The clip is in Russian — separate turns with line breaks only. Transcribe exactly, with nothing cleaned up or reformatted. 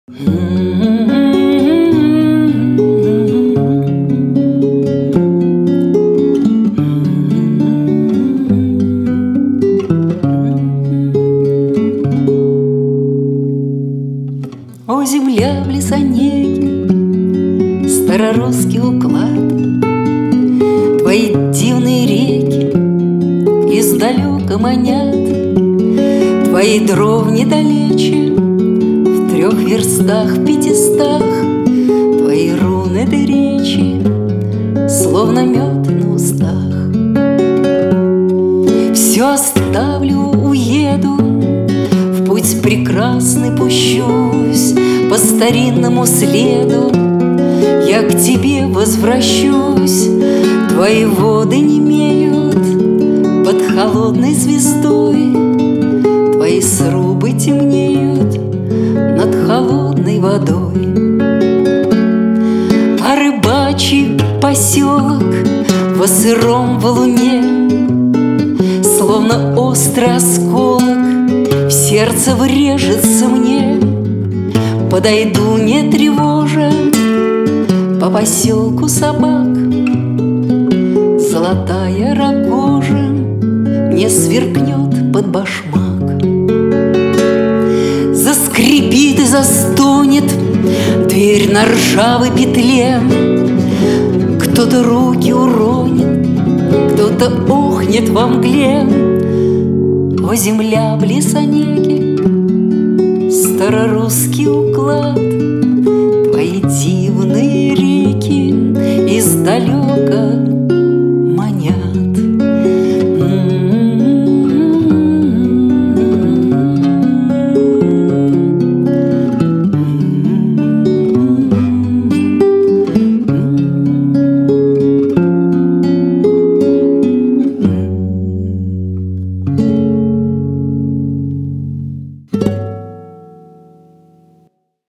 О, земля в лесонеге, старорусский уклад, твои дивные реки издалека манят, твои дров недалече, в трех верстах, в пятистах, твои руны да речи, словно мед на устах. Все оставлю, уеду, в путь прекрасный пущусь, по старинному следу я к тебе возвращусь. Твои воды немеют под холодной звездой, твои срубы темнеют над холодной водой. А рыбачий поселок во сыром валуне, словно острый осколок, в сердце врежется мне. Подойду, не тревожа, по поселку собак, золотая рогожа мне сверкнет под башмак. Заскрипит и застонет дверь на ржавой петле, кто-то руки уронит, кто-то охнет во мгле. О, земля в лесонеге, старорусский уклад, твои дивные реки издалека